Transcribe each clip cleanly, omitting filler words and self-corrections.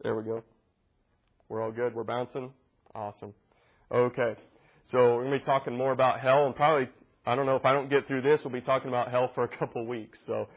There we go. We're all good. We're bouncing. Awesome. Okay. So we're going to be talking more about hell, and probably, I don't know, if I don't get through this, we'll be talking about hell for a couple of weeks. So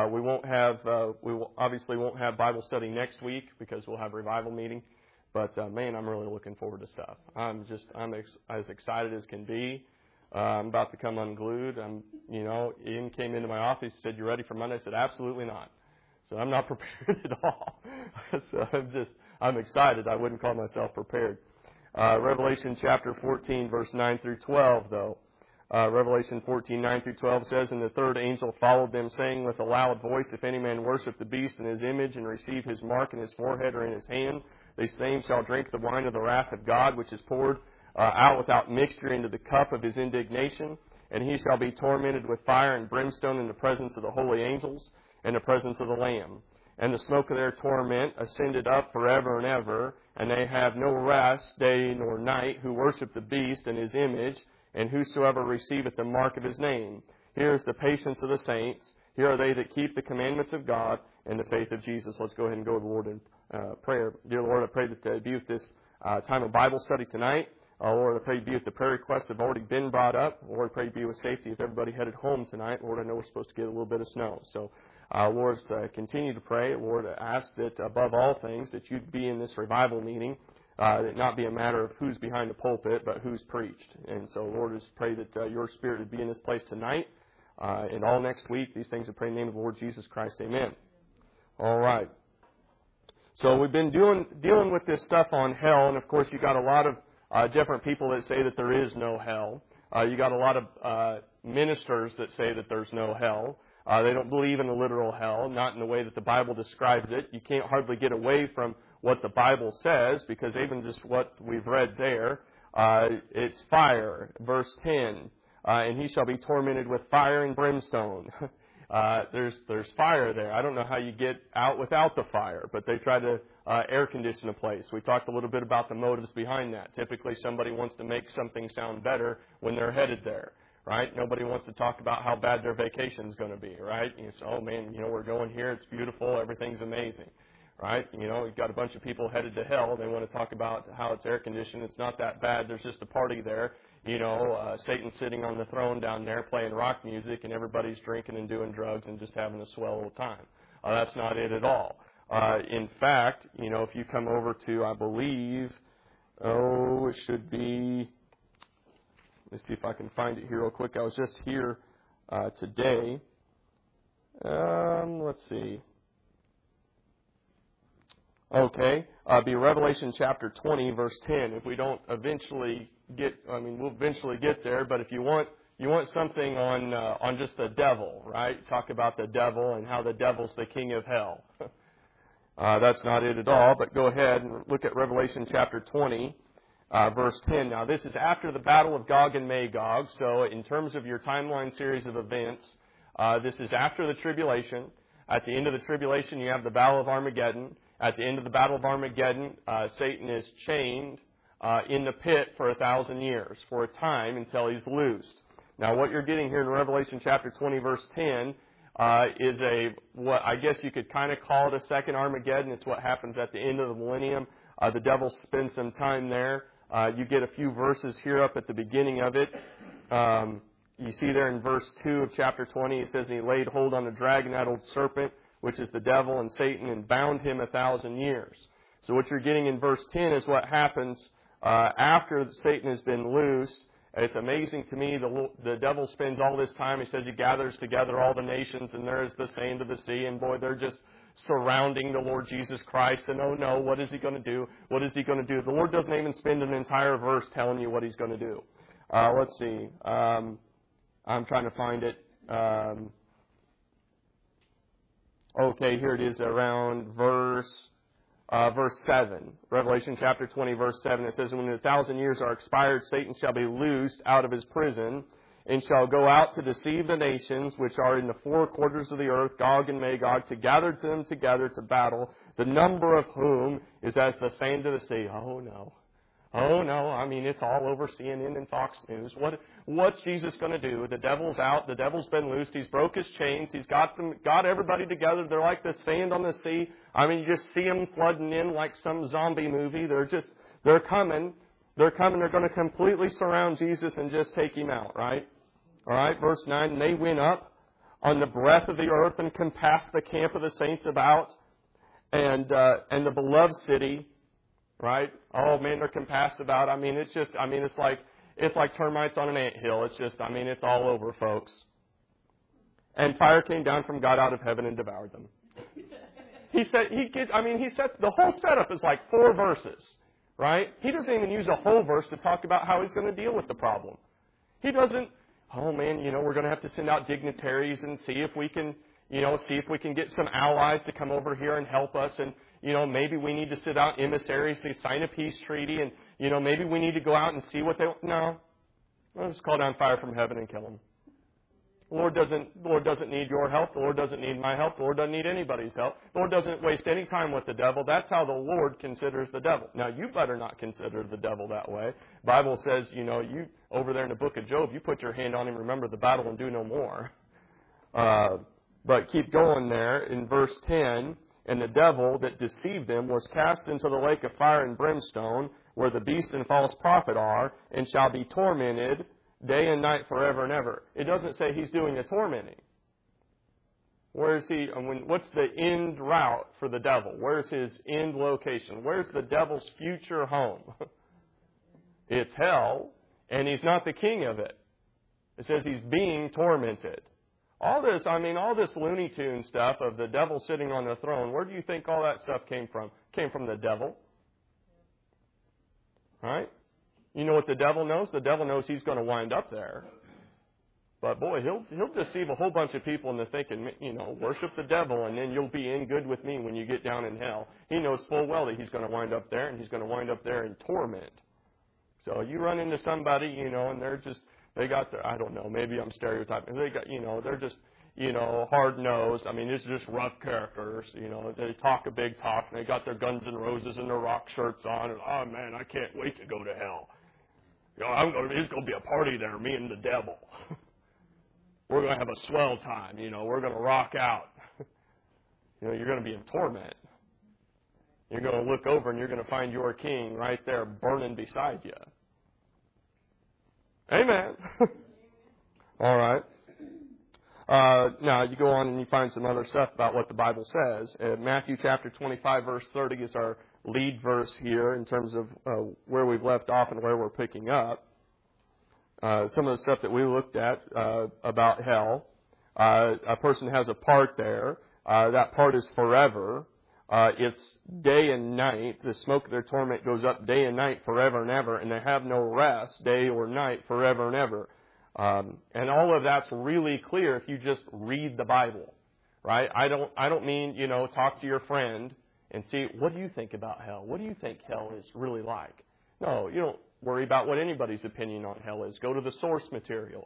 we obviously won't have Bible study next week because we'll have revival meeting. But man, I'm really looking forward to stuff. I'm as excited as can be. I'm about to come unglued. Ian came into my office and said, "You ready for Monday?" I said, "Absolutely not." So I'm not prepared at all. So I'm excited. I wouldn't call myself prepared. Revelation chapter 14, verse 9 through 12, though. Revelation 14, 9 through 12 says, "And the third angel followed them, saying with a loud voice, If any man worship the beast and his image, and receive his mark in his forehead or in his hand, the same shall drink the wine of the wrath of God, which is poured out without mixture into the cup of his indignation. And he shall be tormented with fire and brimstone in the presence of the holy angels, and the presence of the Lamb. And the smoke of their torment ascended up forever and ever, and they have no rest day nor night, who worship the beast and his image, and whosoever receiveth the mark of his name. Here is the patience of the saints. Here are they that keep the commandments of God and the faith of Jesus." Let's go ahead and go to the Lord in prayer. Dear Lord, I pray that you be with this time of Bible study tonight. Lord, I pray you be with the prayer requests that have already been brought up. Lord, I pray you be with safety if everybody headed home tonight. Lord, I know we're supposed to get a little bit of snow. So, Lord, continue to pray. Lord, I ask that above all things that you'd be in this revival meeting, that it not be a matter of who's behind the pulpit, but who's preached. And so, Lord, I just pray that your Spirit would be in this place tonight and all next week. These things I pray in the name of the Lord Jesus Christ. Amen. All right. So we've been dealing with this stuff on hell, and of course you got a lot of different people that say that there is no hell. You got a lot of ministers that say that there's no hell. They don't believe in a literal hell, not in the way that the Bible describes it. You can't hardly get away from what the Bible says, because even just what we've read there, it's fire. Verse 10, "And he shall be tormented with fire and brimstone." There's fire there. I don't know how you get out without the fire, but they try to air condition a place. We talked a little bit about the motives behind that. Typically, somebody wants to make something sound better when they're headed there, right? Nobody wants to talk about how bad their vacation's going to be, right? You say, "Oh man, we're going here. It's beautiful. Everything's amazing." Right? You've got a bunch of people headed to hell. They want to talk about how it's air conditioned. It's not that bad. There's just a party there. Satan's sitting on the throne down there playing rock music, and everybody's drinking and doing drugs and just having a swell old time. That's not it at all. In fact, if you come over to, I believe, it should be, let's see if I can find it here real quick. I was just here today. Let's see. Okay, be Revelation chapter 20, verse 10. If we don't eventually we'll eventually get there. But if you want something on just the devil, right? Talk about the devil and how the devil's the king of hell. That's not it at all. But go ahead and look at Revelation chapter 20, verse 10. Now, this is after the battle of Gog and Magog. So, in terms of your timeline series of events, this is after the tribulation. At the end of the tribulation, you have the battle of Armageddon. At the end of the battle of Armageddon, Satan is chained in the pit for 1,000 years, for a time until he's loosed. Now, what you're getting here in Revelation chapter 20, verse 10, is what I guess you could kind of call it a second Armageddon. It's what happens at the end of the millennium. The devil spends some time there. You get a few verses here up at the beginning of it. You see there in verse 2 of chapter 20, it says, "And he laid hold on the dragon, that old serpent, which is the devil and Satan, and bound him 1,000 years. So what you're getting in verse 10 is what happens after Satan has been loosed. It's amazing to me. The devil spends all this time. He says he gathers together all the nations, and there is the sand of the sea. And boy, they're just surrounding the Lord Jesus Christ. And oh no, what is he going to do? What is he going to do? The Lord doesn't even spend an entire verse telling you what he's going to do. Let's see. I'm trying to find it. Okay, here it is around verse 7. Revelation chapter 20, verse 7. It says, "When 1,000 years are expired, Satan shall be loosed out of his prison, and shall go out to deceive the nations which are in the four quarters of the earth, Gog and Magog, to gather them together to battle, the number of whom is as the sand of the sea." Oh no. Oh no, I mean it's all over CNN and Fox News. What's Jesus going to do? The devil's out. The devil's been loosed. He's broke his chains. He's got everybody together. They're like the sand on the sea. I mean, you just see them flooding in like some zombie movie. They're coming. They're coming. They're going to completely surround Jesus and just take him out. Right? All right. Verse 9. And they went up on the breadth of the earth and compassed the camp of the saints about, and the beloved city. Right? Oh man, they're compassed about. I mean, it's like termites on an anthill. It's all over, folks. And fire came down from God out of heaven and devoured them. He sets the whole setup is like 4 verses, right? He doesn't even use a whole verse to talk about how he's going to deal with the problem. He doesn't, oh man, we're going to have to send out dignitaries and see if we can get some allies to come over here and help us, and maybe we need to sit out emissaries to sign a peace treaty, and maybe we need to go out and see what they. No, let's just call down fire from heaven and kill them. The Lord doesn't need your help. The Lord doesn't need my help. The Lord doesn't need anybody's help. The Lord doesn't waste any time with the devil. That's how the Lord considers the devil. Now, you better not consider the devil that way. The Bible says, you over there in the book of Job, you put your hand on him, remember the battle, and do no more. But keep going there in verse 10. And the devil that deceived them was cast into the lake of fire and brimstone, where the beast and false prophet are, and shall be tormented day and night forever and ever. It doesn't say he's doing the tormenting. Where is he? What's the end route for the devil? Where's his end location? Where's the devil's future home? It's hell, and he's not the king of it. It says he's being tormented. All this Looney Tune stuff of the devil sitting on the throne, where do you think all that stuff came from? Came from the devil. Right? You know what the devil knows? The devil knows he's going to wind up there. But boy, he'll deceive a whole bunch of into thinking, worship the devil and then you'll be in good with me when you get down in hell. He knows full well that he's going to wind up there, and he's going to wind up there in torment. So you run into somebody, and they got their, I don't know, maybe I'm stereotyping. They got, they're just, hard-nosed. It's just rough characters. They talk a big talk, and they got their Guns N' Roses and their rock shirts on, and, oh, man, I can't wait to go to hell. There's going to be a party there, me and the devil. We're going to have a swell time. We're going to rock out. You're going to be in torment. You're going to look over, and you're going to find your king right there burning beside you. Amen. All right. Now, you go on and you find some other stuff about what the Bible says. Matthew chapter 25, verse 30 is our lead verse here in terms of where we've left off and where we're picking up. Some of the stuff that we looked at about hell. A person has a part there. That part is forever. It's day and night. The smoke of their torment goes up day and night forever and ever, and they have no rest day or night forever and ever. And all of that's really clear if you just read the Bible, right? I don't mean, talk to your friend and see, what do you think about hell? What do you think hell is really like? No, you don't worry about what anybody's opinion on hell is. Go to the source material.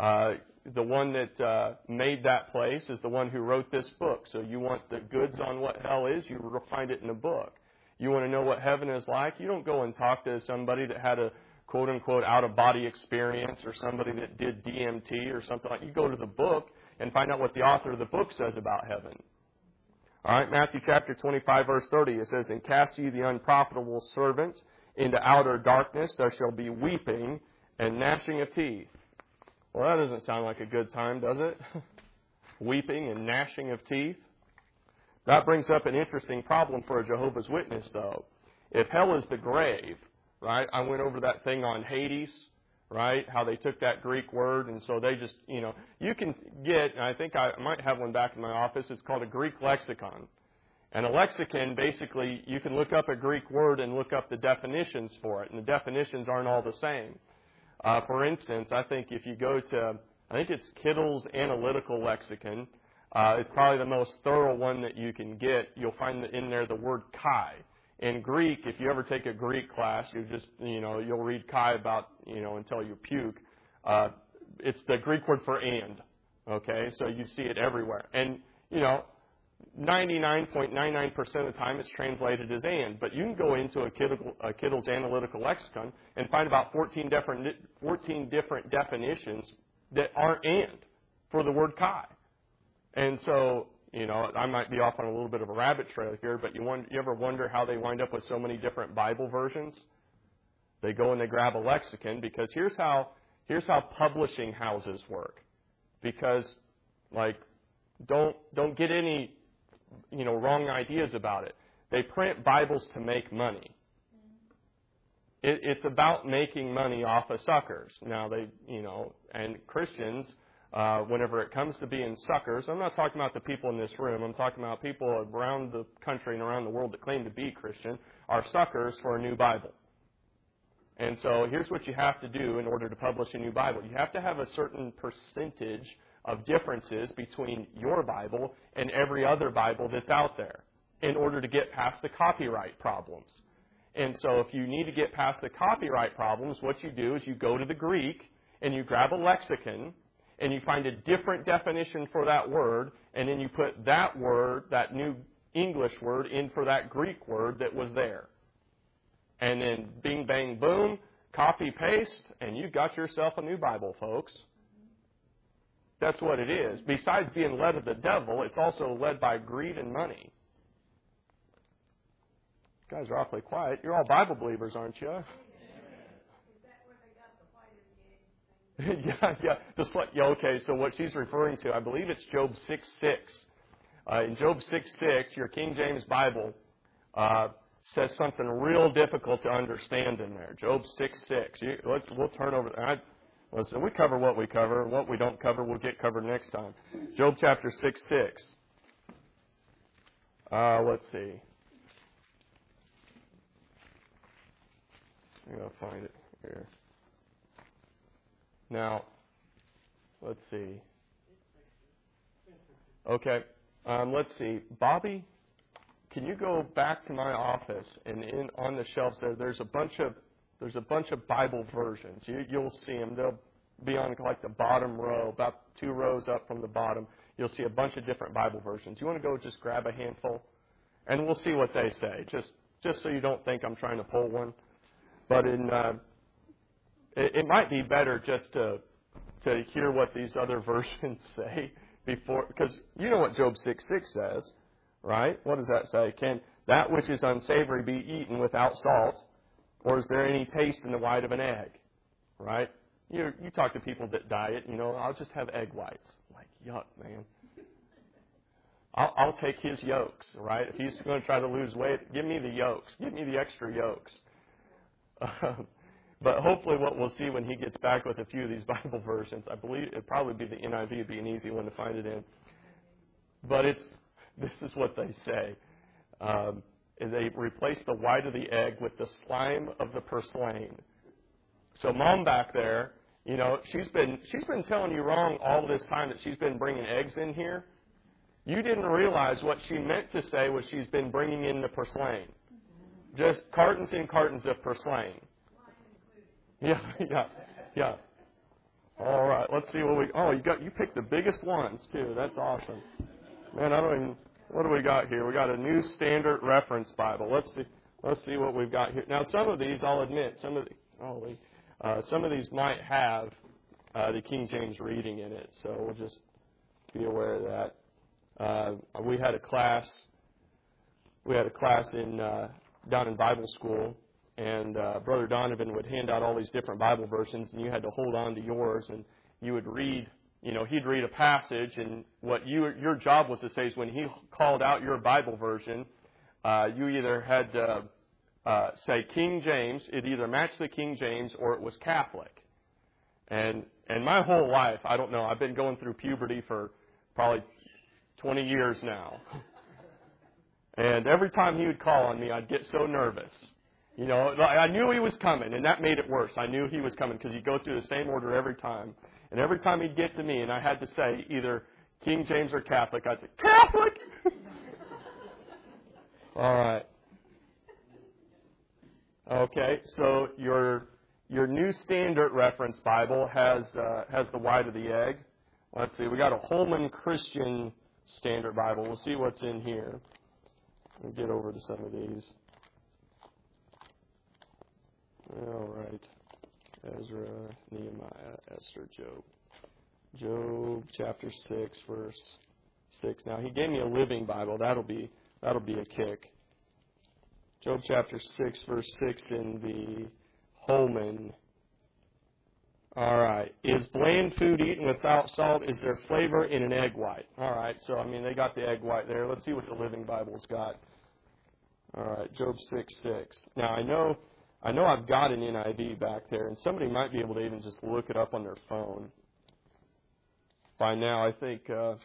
The one that made that place is the one who wrote this book. So you want the goods on what hell is, you will find it in the book. You want to know what heaven is like, you don't go and talk to somebody that had a quote-unquote out-of-body experience or somebody that did DMT or something like that. You go to the book and find out what the author of the book says about heaven. All right, Matthew chapter 25, verse 30, it says, "And cast ye the unprofitable servant into outer darkness, there shall be weeping and gnashing of teeth." Well, that doesn't sound like a good time, does it? Weeping and gnashing of teeth. That brings up an interesting problem for a Jehovah's Witness, though. If hell is the grave, right? I went over that thing on Hades, right? How they took that Greek word, and so they just, you can get, and I think I might have one back in my office, it's called a Greek lexicon. And a lexicon, basically, you can look up a Greek word and look up the definitions for it, and the definitions aren't all the same. For instance, I think if you go to, I think it's Kittle's Analytical Lexicon, it's probably the most thorough one that you can get. You'll find in there the word kai. In Greek, if you ever take a Greek class, you'll read kai about, until you puke. It's the Greek word for and. Okay, so you see it everywhere. And, 99.99% of the time it's translated as and. But you can go into a Kittle's Analytical Lexicon and find about 14 different definitions that aren't and for the word Kai. And so, I might be off on a little bit of a rabbit trail here, but you ever wonder how they wind up with so many different Bible versions? They go and they grab a lexicon, because here's how publishing houses work. Because, don't get any, wrong ideas about it. They print Bibles to make money. It's about making money off of suckers. Now, and Christians, whenever it comes to being suckers, I'm not talking about the people in this room. I'm talking about people around the country and around the world that claim to be Christian, are suckers for a new Bible. And so here's what you have to do in order to publish a new Bible. You have to have a certain percentage of differences between your Bible and every other Bible that's out there in order to get past the copyright problems. And so if you need to get past the copyright problems, what you do is you go to the Greek and you grab a lexicon and you find a different definition for that word, and then you put that word, that new English word, in for that Greek word that was there. And then bing, bang, boom, copy, paste, and you got yourself a new Bible, folks. That's what it is. Besides being led of the devil, it's also led by greed and money. You guys are awfully quiet. You're all Bible believers, aren't you? Yeah. Okay, so what she's referring to, I believe it's Job 6:6. In Job 6:6, your King James Bible says something real difficult to understand in there. Job 6:6. We'll turn over. Listen, we cover what we cover. What we don't cover, we'll get covered next time. Job chapter 6:6. Let's see. I'm going to find it here. Now, let's see. Okay, let's see. Bobby, can you go back to my office, and on the shelves there's a bunch of Bible versions. You'll see them. They'll be on the bottom row, about 2 rows up from the bottom. You'll see a bunch of different Bible versions. You want to go just grab a handful, and we'll see what they say. Just so you don't think I'm trying to pull one. But it might be better just to hear what these other versions say before, because you know what Job 6:6 says, right? What does that say? Can that which is unsavory be eaten without salt, or is there any taste in the white of an egg? Right? You talk to people that diet, I'll just have egg whites. Like, yuck, man. I'll take his yolks, right? If he's going to try to lose weight, give me the yolks. Give me the extra yolks. But hopefully what we'll see when he gets back with a few of these Bible versions, I believe it'd probably be the NIV would be an easy one to find it in. But this is what they say. They replace the white of the egg with the slime of the purslane. So Mom back there, she's been telling you wrong all this time that she's been bringing eggs in here. You didn't realize what she meant to say was she's been bringing in the purslane. Just cartons and cartons of purslane. Yeah. All right, let's see what you picked the biggest ones too. That's awesome. Man, what do we got here? We got a New Standard Reference Bible. Let's see what we've got here. Now, some of these, I'll admit, some of these might have the King James reading in it, so we'll just be aware of that. We had a class down in Bible school, and Brother Donovan would hand out all these different Bible versions, and you had to hold on to yours, and you would read, he'd read a passage, and what your job was to say is when he called out your Bible version, you either had to say King James, it either matched the King James or it was Catholic. And my whole life, I don't know, I've been going through puberty for probably 20 years now. And every time he would call on me, I'd get so nervous. I knew he was coming, and that made it worse. I knew he was coming because he'd go through the same order every time. And every time he'd get to me, and I had to say either King James or Catholic, I'd say, Catholic! All right. Okay, so your New Standard Reference Bible has the white of the egg. Let's see, we got a Holman Christian Standard Bible. We'll see what's in here. We'll get over to some of these. All right. Ezra, Nehemiah, Esther, Job. Job chapter 6, verse 6. Now, he gave me a Living Bible. That'll be a kick. Job chapter 6, verse 6 in the Holman. All right. Is bland food eaten without salt? Is there flavor in an egg white? All right. So, they got the egg white there. Let's see what the Living Bible's got. All right. Job 6:6. Now, I know I've got an NIV back there, and somebody might be able to even just look it up on their phone. By now, I think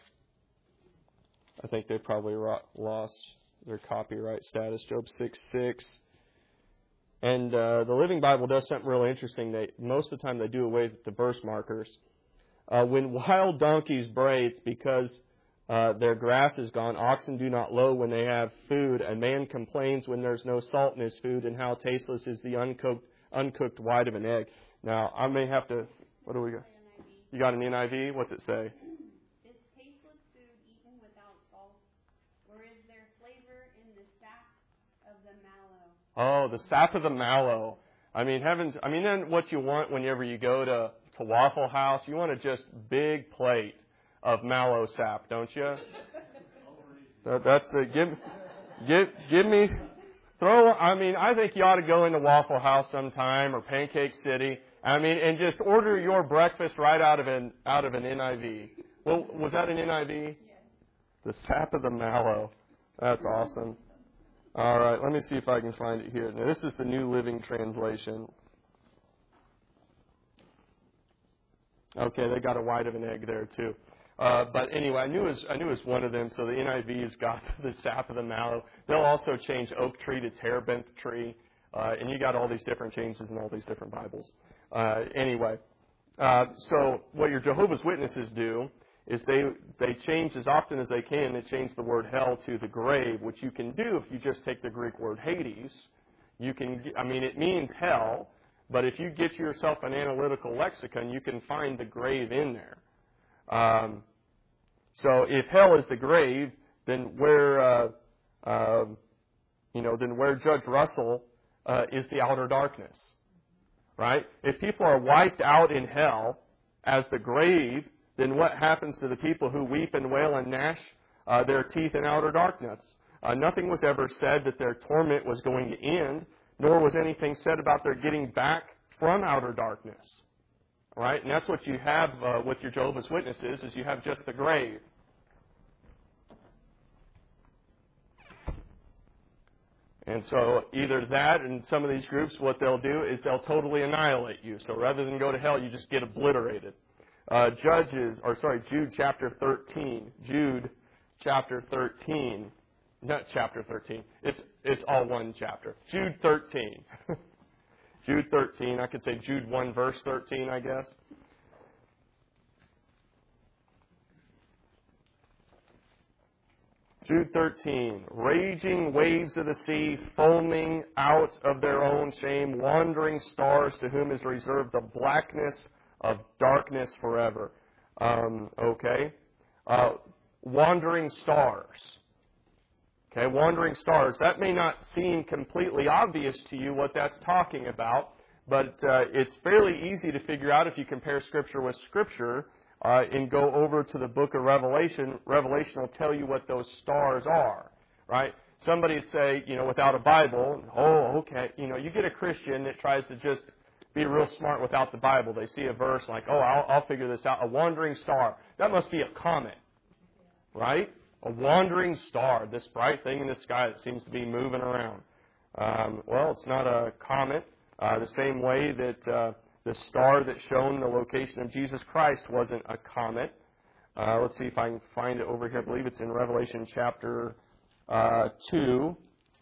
they probably lost their copyright status. Job 6:6. And the Living Bible does something really interesting. Most of the time they do away with the verse markers. When wild donkeys bray, it's because their grass is gone. Oxen do not low when they have food. A man complains when there's no salt in his food, and how tasteless is the uncooked white of an egg. Now, I may have to... What do we got? You got an NIV? What's it say? Is tasteless food eaten without salt, or is there flavor in the sap of the mallow? Oh, the sap of the mallow. Then what you want whenever you go to Waffle House, you want a just big plate of mallow sap, don't you? That's the give me throw. I think you ought to go into Waffle House sometime or Pancake City. And just order your breakfast right out of an NIV. Well, was that an NIV? Yes. The sap of the mallow. That's awesome. All right, let me see if I can find it here. Now, this is the New Living Translation. Okay, they got a white of an egg there too. But anyway, I knew it was one of them. So the NIV's got the sap of the mallow. They'll also change oak tree to terebinth tree, and you got all these different changes in all these different Bibles. So what your Jehovah's Witnesses do is they change as often as they can. They change the word hell to the grave, which you can do if you just take the Greek word Hades. It means hell, but if you get yourself an analytical lexicon, you can find the grave in there. So if hell is the grave, then where Judge Russell is the outer darkness. Right? If people are wiped out in hell as the grave, then what happens to the people who weep and wail and gnash their teeth in outer darkness? Nothing was ever said that their torment was going to end, nor was anything said about their getting back from outer darkness. Right? And that's what you have with your Jehovah's Witnesses, is you have just the grave. And so either that, and some of these groups, what they'll do is they'll totally annihilate you. So rather than go to hell, you just get obliterated. Jude chapter 13. Jude chapter 13. Not chapter 13. It's all one chapter. Jude 13. Jude 13. I could say Jude 1 verse 13, I guess. Jude 13, raging waves of the sea, foaming out of their own shame, wandering stars to whom is reserved the blackness of darkness forever. Wandering stars. Okay, wandering stars. That may not seem completely obvious to you what that's talking about, but it's fairly easy to figure out if you compare Scripture with Scripture. And go over to the book of Revelation. Revelation will tell you what those stars are, right? Somebody would say, without a Bible, you get a Christian that tries to just be real smart without the Bible. They see a verse like, I'll figure this out. A wandering star. That must be a comet, right? A wandering star, this bright thing in the sky that seems to be moving around. It's not a comet. The same way that the star that shone the location of Jesus Christ wasn't a comet. Let's see if I can find it over here. I believe it's in Revelation chapter 2.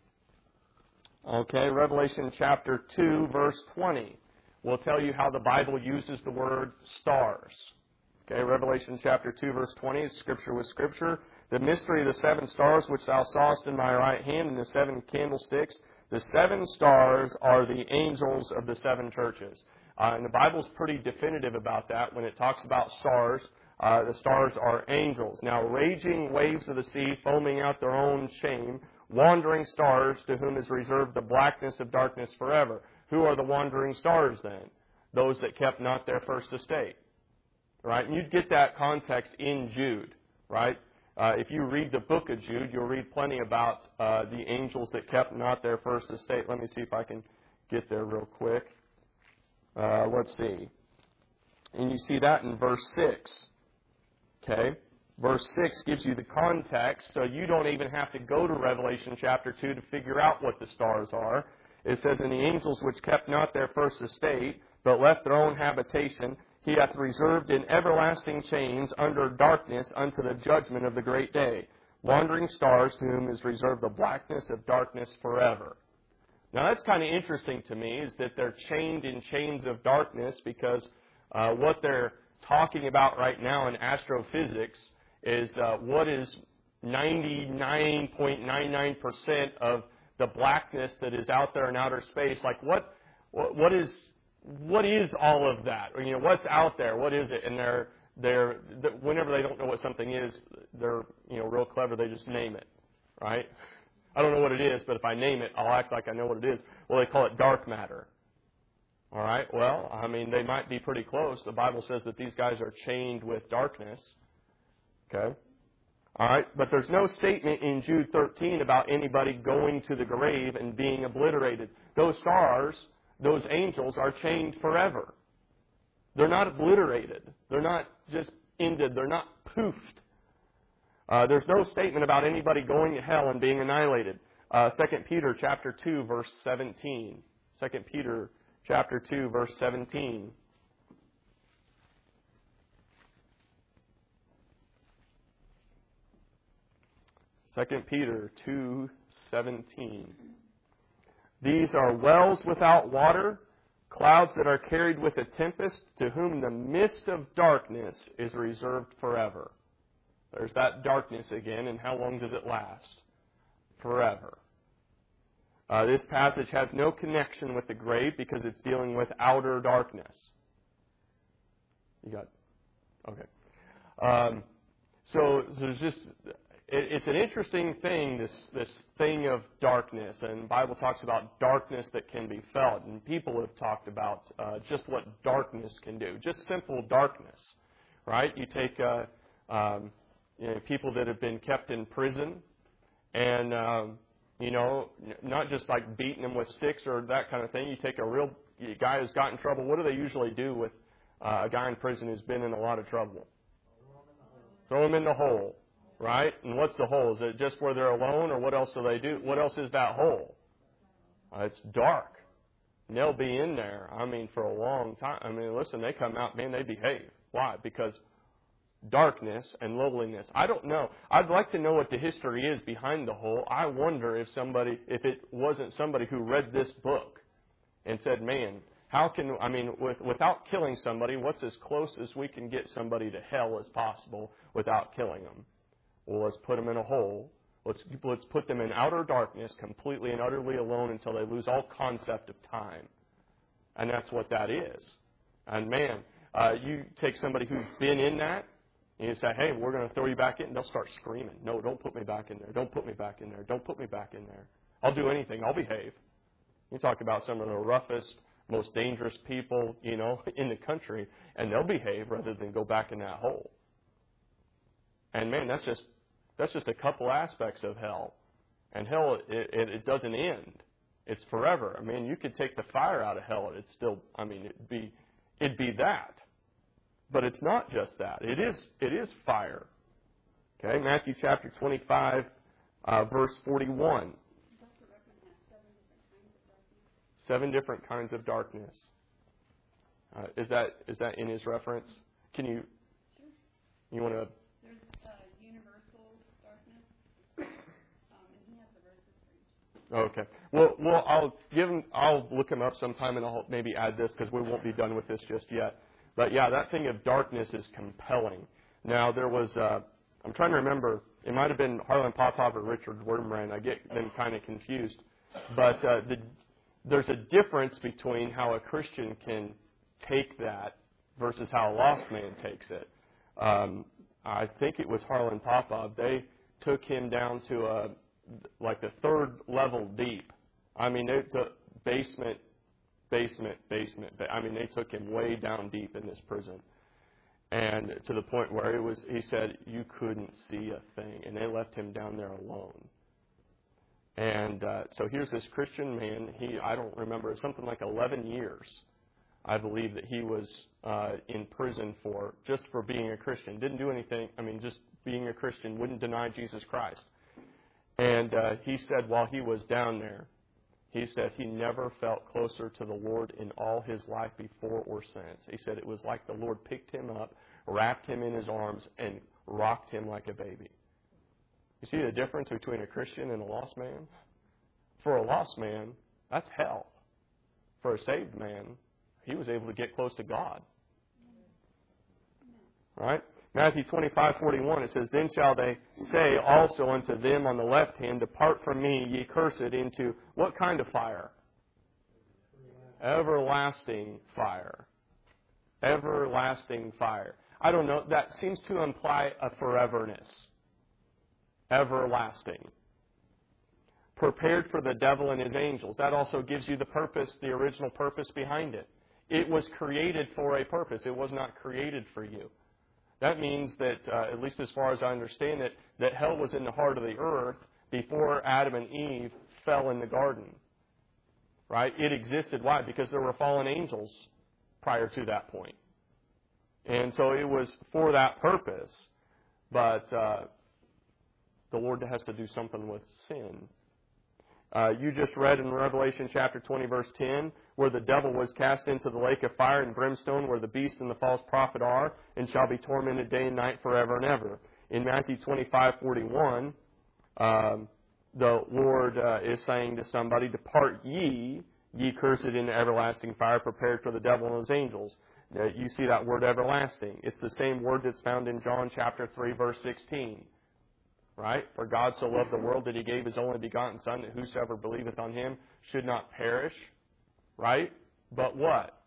Okay, Revelation chapter 2, verse 20 will tell you how the Bible uses the word stars. Okay, Revelation chapter 2, verse 20 is Scripture with Scripture. The mystery of the 7 stars which thou sawest in my right hand, and the 7 candlesticks. The 7 stars are the angels of the 7 churches. And the Bible's pretty definitive about that when it talks about stars. The stars are angels. Now, raging waves of the sea, foaming out their own shame, wandering stars to whom is reserved the blackness of darkness forever. Who are the wandering stars then? Those that kept not their first estate. Right? And you'd get that context in Jude. Right? If you read the book of Jude, you'll read plenty about the angels that kept not their first estate. Let me see if I can get there real quick. Let's see. And you see that in verse 6. Okay? Verse 6 gives you the context, so you don't even have to go to Revelation chapter 2 to figure out what the stars are. It says, "And the angels which kept not their first estate, but left their own habitation, he hath reserved in everlasting chains under darkness unto the judgment of the great day. Wandering stars, to whom is reserved the blackness of darkness forever." Now that's kind of interesting to me, is that they're chained in chains of darkness, because what they're talking about right now in astrophysics is what is 99.99% of the blackness that is out there in outer space. Like what is all of that? Or, what's out there? What is it? And they're whenever they don't know what something is, they're real clever. They just name it, right? I don't know what it is, but if I name it, I'll act like I know what it is. Well, they call it dark matter. All right? Well, I mean, they might be pretty close. The Bible says that these guys are chained with darkness. Okay? All right? But there's no statement in Jude 13 about anybody going to the grave and being obliterated. Those stars, those angels, are chained forever. They're not obliterated. They're not just ended. They're not poofed. There's no statement about anybody going to hell and being annihilated. 2 Peter chapter 2, verse 17. 2 Peter chapter 2, verse 17. Second Peter 2:17. "These are wells without water, clouds that are carried with a tempest, to whom the mist of darkness is reserved forever." There's that darkness again, and how long does it last? Forever. This passage has no connection with the grave because it's dealing with outer darkness. You got it? Okay. So there's just, it's an interesting thing, this thing of darkness, and the Bible talks about darkness that can be felt, and people have talked about just what darkness can do, just simple darkness, right? You take people that have been kept in prison, and not just like beating them with sticks or that kind of thing. You take a real guy who's got in trouble. What do they usually do with a guy in prison who's been in a lot of trouble? Throw him in the hole, right? And what's the hole? Is it just where they're alone, or what else do they do? What else is that hole? It's dark. And they'll be in there, for a long time. Listen, they come out, man, they behave. Why? Because darkness and loneliness. I don't know. I'd like to know what the history is behind the hole. I wonder if it wasn't somebody who read this book and said, man, without killing somebody, what's as close as we can get somebody to hell as possible without killing them? Well, let's put them in a hole. Let's put them in outer darkness, completely and utterly alone until they lose all concept of time. And that's what that is. And man, you take somebody who's been in that, and you say, hey, we're going to throw you back in, and they'll start screaming. No, don't put me back in there. Don't put me back in there. Don't put me back in there. I'll do anything. I'll behave. You talk about some of the roughest, most dangerous people, in the country, and they'll behave rather than go back in that hole. And man, that's just a couple aspects of hell. And hell, it doesn't end. It's forever. You could take the fire out of hell, and it's still, it'd be that. But it's not just that. It is fire. Okay, Matthew chapter 25, verse 41. 7 different kinds of darkness. Is that in his reference? Can you? Sure. You want to? There's universal darkness, and he has the verses for each. Okay. Well, I'll look him up sometime, and I'll maybe add this because we won't be done with this just yet. But yeah, that thing of darkness is compelling. Now there was, I'm trying to remember, it might have been Harlan Popov or Richard Wurmbrand. I get them kind of confused. But there's a difference between how a Christian can take that versus how a lost man takes it. I think it was Harlan Popov. They took him down to like the third level deep. I mean, they took basement. I mean, they took him way down deep in this prison. And to the point where he said you couldn't see a thing. And they left him down there alone. And so here's this Christian man. I don't remember, something like 11 years, I believe, that he was in prison just for being a Christian. Didn't do anything. I mean, just being a Christian, wouldn't deny Jesus Christ. And he said while he was down there, he said he never felt closer to the Lord in all his life before or since. He said it was like the Lord picked him up, wrapped him in his arms, and rocked him like a baby. You see the difference between a Christian and a lost man? For a lost man, that's hell. For a saved man, he was able to get close to God. Right? Matthew 25:41, it says, Then shall they say also unto them on the left hand, Depart from me, ye cursed, into what kind of fire? Everlasting fire. Everlasting fire. I don't know, that seems to imply a foreverness. Everlasting. Prepared for the devil and his angels. That also gives you the purpose, the original purpose behind it. It was created for a purpose. It was not created for you. That means that, at least as far as I understand it, that hell was in the heart of the earth before Adam and Eve fell in the garden. Right? It existed. Why? Because there were fallen angels prior to that point. And so it was for that purpose. But the Lord has to do something with sin. You just read in Revelation chapter 20, verse 10, where the devil was cast into the lake of fire and brimstone, where the beast and the false prophet are, and shall be tormented day and night forever and ever. In Matthew 25:41, the Lord is saying to somebody, Depart ye cursed, into everlasting fire, prepared for the devil and his angels. You see that word everlasting. It's the same word that's found in John chapter 3, verse 16. Right? For God so loved the world that He gave His only begotten Son, that whosoever believeth on Him should not perish. Right? But what?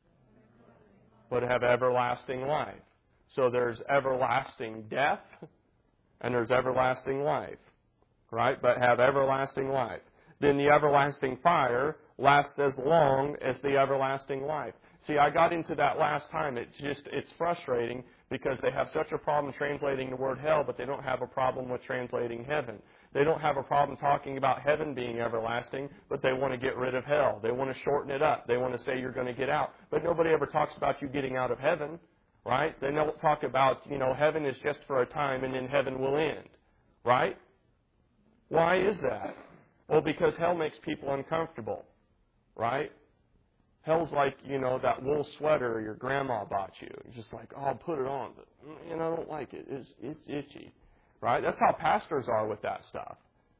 But have everlasting life. So there's everlasting death, and there's everlasting life. Right? But have everlasting life. Then the everlasting fire lasts as long as the everlasting life. See, I got into that last time. It's frustrating because they have such a problem translating the word hell, but they don't have a problem with translating heaven. They don't have a problem talking about heaven being everlasting, but they want to get rid of hell. They want to shorten it up. They want to say you're going to get out. But nobody ever talks about you getting out of heaven, right? They don't talk about, heaven is just for a time and then heaven will end, right? Why is that? Well, because hell makes people uncomfortable, right? Hell's like, that wool sweater your grandma bought you. It's just like, oh, put it on, but I don't like it. It's itchy, right? That's how pastors are with that stuff,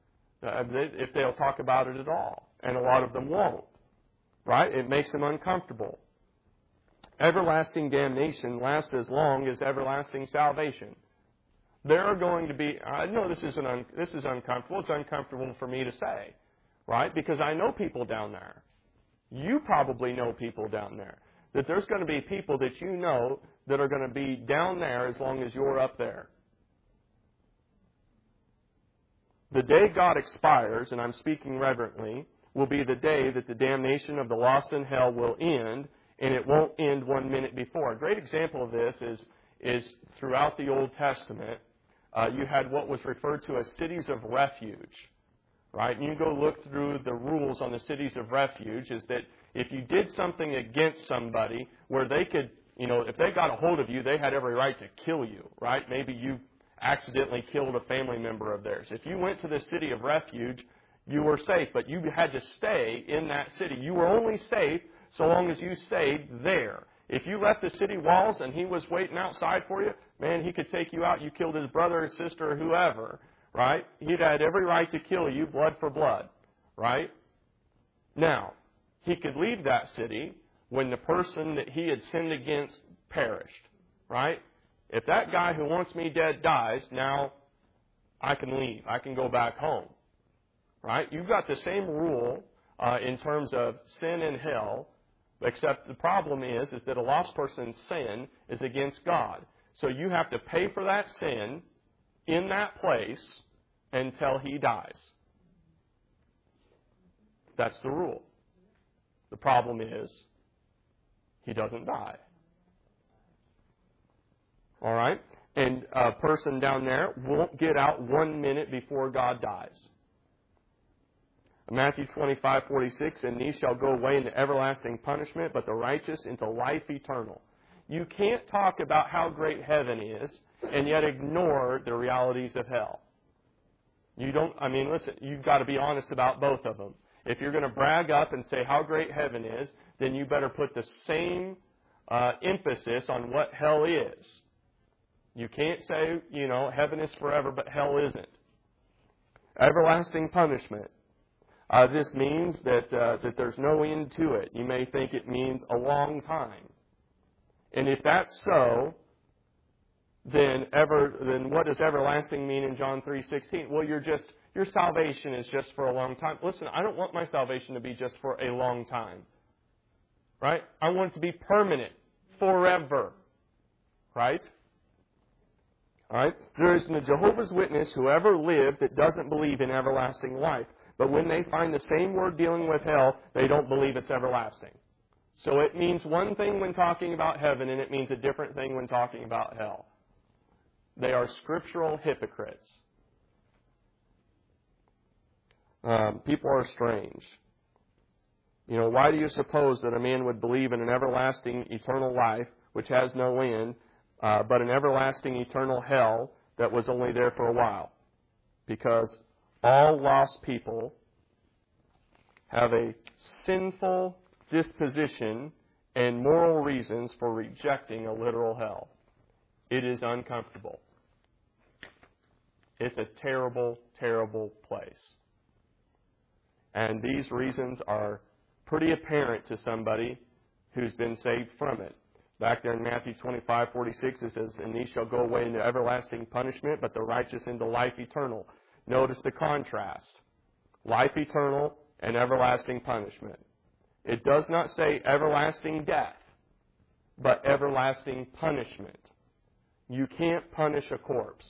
if they'll talk about it at all. And a lot of them won't, right? It makes them uncomfortable. Everlasting damnation lasts as long as everlasting salvation. There are going to be, I know this is uncomfortable. It's uncomfortable for me to say, right? Because I know people down there. You probably know people down there. That there's going to be people that you know that are going to be down there as long as you're up there. The day God expires, and I'm speaking reverently, will be the day that the damnation of the lost in hell will end, and it won't end 1 minute before. A great example of this is throughout the Old Testament, you had what was referred to as cities of refuge. Right? And you go look through the rules on the cities of refuge, is that if you did something against somebody where they could, if they got a hold of you, they had every right to kill you, right? Maybe you accidentally killed a family member of theirs. If you went to the city of refuge, you were safe, but you had to stay in that city. You were only safe so long as you stayed there. If you left the city walls and he was waiting outside for you, man, he could take you out. You killed his brother or sister or whoever. Right? He'd had every right to kill you, blood for blood. Right? Now, he could leave that city when the person that he had sinned against perished. Right? If that guy who wants me dead dies, now I can leave. I can go back home. Right? You've got the same rule in terms of sin and hell, except the problem is that a lost person's sin is against God. So you have to pay for that sin in that place until he dies. That's the rule. The problem is, he doesn't die. All right? And a person down there won't get out 1 minute before God dies. Matthew 25:46, and these shall go away into everlasting punishment, but the righteous into life eternal. You can't talk about how great heaven is and yet ignore the realities of hell. Listen, you've got to be honest about both of them. If you're going to brag up and say how great heaven is, then you better put the same emphasis on what hell is. You can't say, heaven is forever, but hell isn't. Everlasting punishment. This means that there's no end to it. You may think it means a long time. And if that's so, then what does everlasting mean in John 3:16? Well, your salvation is just for a long time. Listen, I don't want my salvation to be just for a long time. Right? I want it to be permanent, forever. Right? All right? There is no Jehovah's Witness who ever lived that doesn't believe in everlasting life. But when they find the same word dealing with hell, they don't believe it's everlasting. So it means one thing when talking about heaven, and it means a different thing when talking about hell. They are scriptural hypocrites. People are strange. Why do you suppose that a man would believe in an everlasting eternal life, which has no end, but an everlasting eternal hell that was only there for a while? Because all lost people have a sinful disposition and moral reasons for rejecting a literal hell. It is uncomfortable. It's a terrible, terrible place. And these reasons are pretty apparent to somebody who's been saved from it. Back there in Matthew 25:46, it says, and these shall go away into everlasting punishment, but the righteous into life eternal. Notice the contrast. Life eternal and everlasting punishment. It does not say everlasting death, but everlasting punishment. You can't punish a corpse.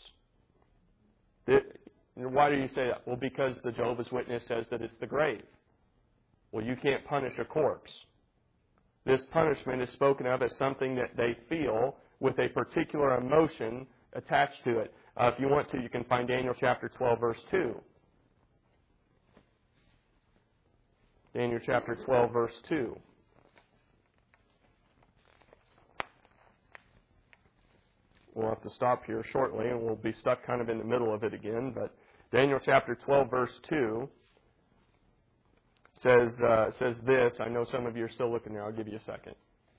Why do you say that? Well, because the Jehovah's Witness says that it's the grave. Well, you can't punish a corpse. This punishment is spoken of as something that they feel with a particular emotion attached to it. If you want to, you can find Daniel chapter 12, verse 2. Daniel chapter 12, verse 2. We'll have to stop here shortly, and we'll be stuck kind of in the middle of it again. But Daniel chapter 12, verse 2 says this. I know some of you are still looking there. I'll give you a second.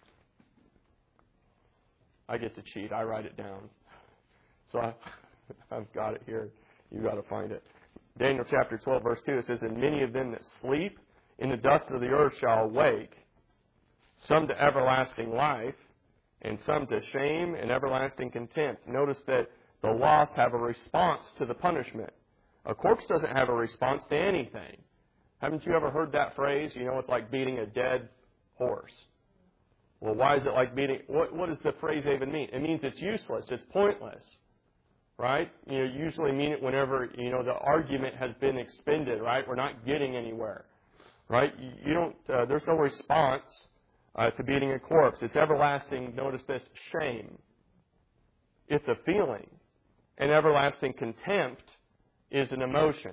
I get to cheat. I write it down. So I've got it here. You've got to find it. Daniel chapter 12, verse 2, it says, and many of them that sleep in the dust of the earth shall awake, some to everlasting life, and some to shame and everlasting contempt. Notice that the lost have a response to the punishment. A corpse doesn't have a response to anything. Haven't you ever heard that phrase? It's like beating a dead horse. Well, why is it like beating? What does the phrase even mean? It means it's useless. It's pointless. Right? You usually mean it whenever, the argument has been expended, right? We're not getting anywhere. Right? There's no response to beating a corpse. It's everlasting, notice this, shame. It's a feeling. And everlasting contempt is an emotion.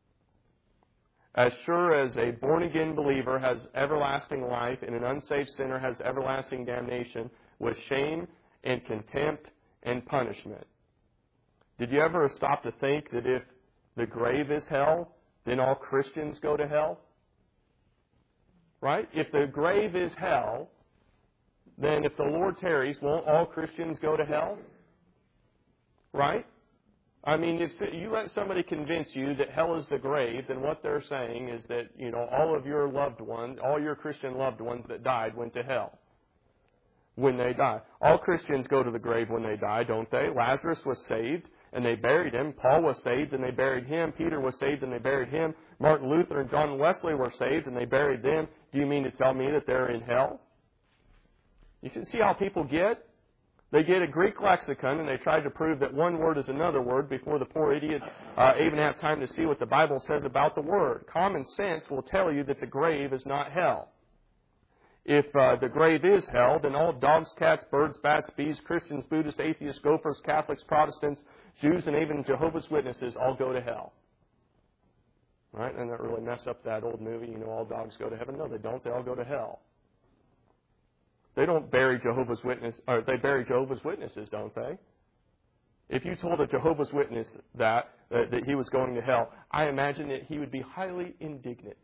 As sure as a born-again believer has everlasting life and an unsaved sinner has everlasting damnation with shame and contempt and punishment. Did you ever stop to think that if the grave is hell, then all Christians go to hell? Right? If the grave is hell, then if the Lord tarries, won't all Christians go to hell? Right? If you let somebody convince you that hell is the grave, then what they're saying is that, all of your loved ones, all your Christian loved ones that died went to hell when they die. All Christians go to the grave when they die, don't they? Lazarus was saved and they buried him. Paul was saved and they buried him. Peter was saved and they buried him. Martin Luther and John Wesley were saved and they buried them. Do you mean to tell me that they're in hell? You can see how people get? They get a Greek lexicon, and they try to prove that one word is another word before the poor idiots even have time to see what the Bible says about the word. Common sense will tell you that the grave is not hell. If the grave is hell, then all dogs, cats, birds, bats, bees, Christians, Buddhists, atheists, gophers, Catholics, Protestants, Jews, and even Jehovah's Witnesses all go to hell. Right? And that really mess up that old movie, all dogs go to heaven. No, they don't. They all go to hell. They don't bury Jehovah's Witnesses, or they bury Jehovah's Witnesses, don't they? If you told a Jehovah's Witness that he was going to hell, I imagine that he would be highly indignant.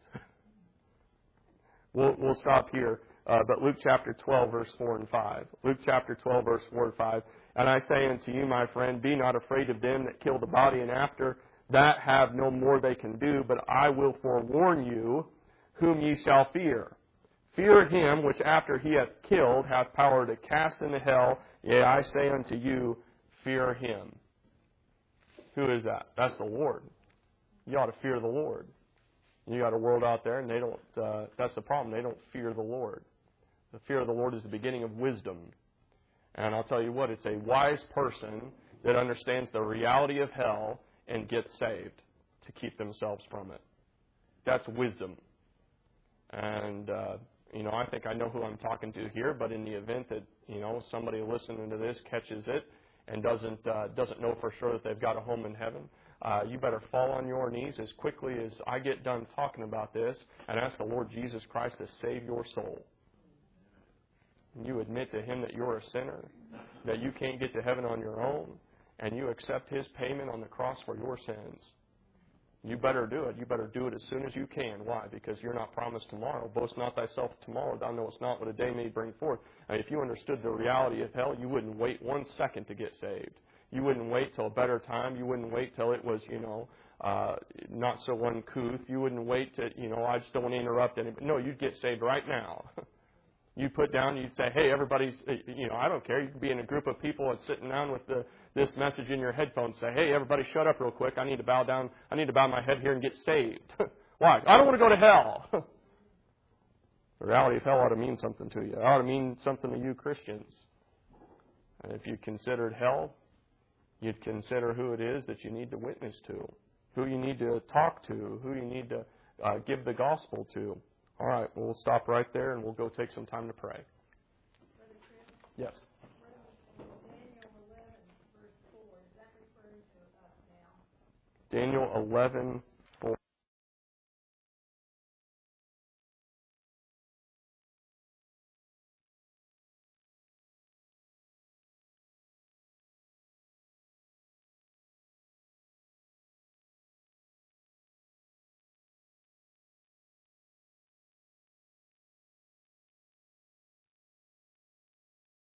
We'll stop here. But Luke chapter 12, verse 4 and 5. Luke chapter 12, verse 4 and 5. And I say unto you, my friend, be not afraid of them that kill the body, and after that have no more they can do, but I will forewarn you whom ye shall fear. Fear him which after he hath killed hath power to cast into hell. Yea, I say unto you, fear him. Who is that? That's the Lord. You ought to fear the Lord. You got a world out there, and they don't. That's the problem. They don't fear the Lord. The fear of the Lord is the beginning of wisdom. And I'll tell you what, it's a wise person that understands the reality of hell and gets saved to keep themselves from it. That's wisdom. And I think I know who I'm talking to here. But in the event that somebody listening to this catches it and doesn't know for sure that they've got a home in heaven, you better fall on your knees as quickly as I get done talking about this and ask the Lord Jesus Christ to save your soul. You admit to Him that you're a sinner, that you can't get to heaven on your own, and you accept His payment on the cross for your sins. You better do it. You better do it as soon as you can. Why? Because you're not promised tomorrow. Boast not thyself tomorrow. Thou knowest not what a day may bring forth. And if you understood the reality of hell, you wouldn't wait 1 second to get saved. You wouldn't wait till a better time. You wouldn't wait till it was, not so uncouth. You wouldn't wait to, I just don't want to interrupt anybody. No, you'd get saved right now. You'd put down, you'd say, hey, everybody's, I don't care. You could be in a group of people and sitting down with this message in your headphones. Say, hey, everybody shut up real quick. I need to bow down. I need to bow my head here and get saved. Why? I don't want to go to hell. The reality of hell ought to mean something to you. It ought to mean something to you Christians. And if you considered hell, you'd consider who it is that you need to witness to, who you need to talk to, who you need to give the gospel to. All right, well, we'll stop right there, and we'll go take some time to pray. Yes. Daniel 11,